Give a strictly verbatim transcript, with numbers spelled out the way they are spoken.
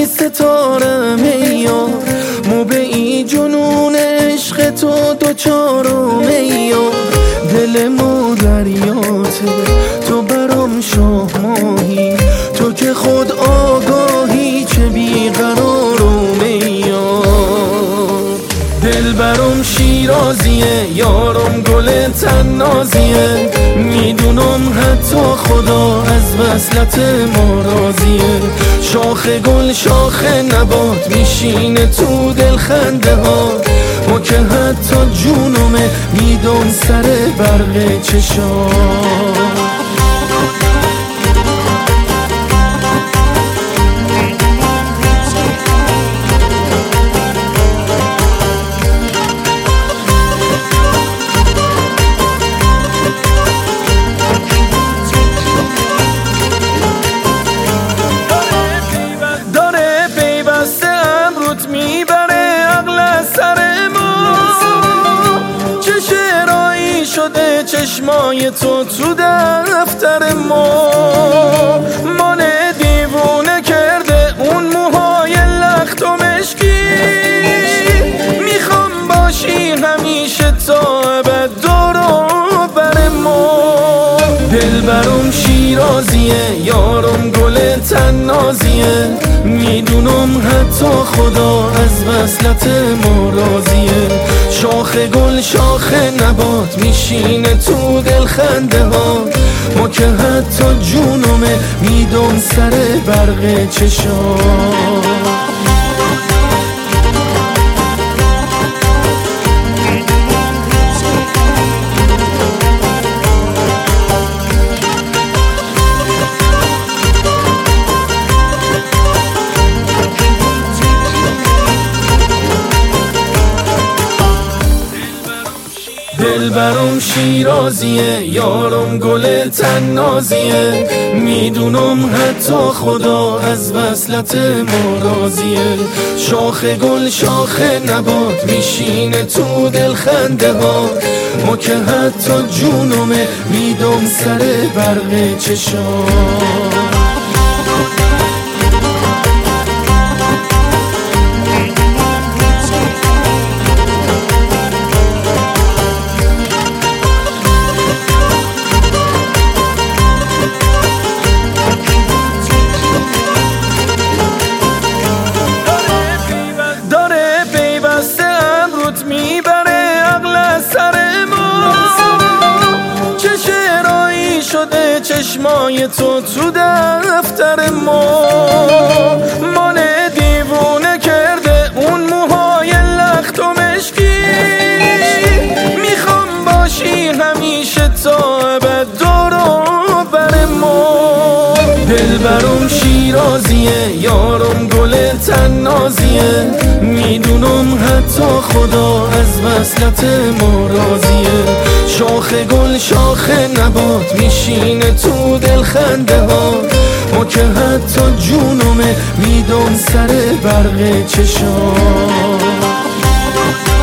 ستارم ای یار، موبعی جنون عشق تو دوچارم ای یار. دل ما دریاته تو برام شاه ماهی، تو که خود آگاهی چه بیقرارم ای یار. دل برام شیرازیه یارم گل تنازیه، میدونم حتی خدا از وصلت ما راضیه. شاخ گل شاخ نبات میشینه تو دل خنده ها، ما که حتی جونمه میدون سر برق چشام. چشمای تو تو دفتر ما مال دیوونه کرده، اون موهای لخت و مشکی. میخوام باشی همیشه تا ابد دور و بر ما. دل برام شیرازیه یارم گل تنازیه، میدونم حتی خدا از وصلت ما راضیه. شاخ گل شاخ نبات میشینه تو دل خنده ها، ما که حتی جونمه میدون سر برق چشام. دل برام شیرازیه یارم گل تنازیه، میدونم حتی خدا از وصلت ما راضیه. شاخ گل شاخ نبات میشینه تو دل خنده ها، ما که حتی جونمه میدم سر برق چشام. چشمای تو تو دفتر ما مال دیوونه کرده، اون موهای لخت و مشکی. میخوام باشی همیشه تا ابد دور و بر ما. دل برام شیرازیه یارم گل تنازیه، میدونم حتی خدا از وصلت ما راضیه. شاخ گل شاخ نبات میشینه تو دل خنده ها، ما که حتی جونمه میدون سر برق چشام.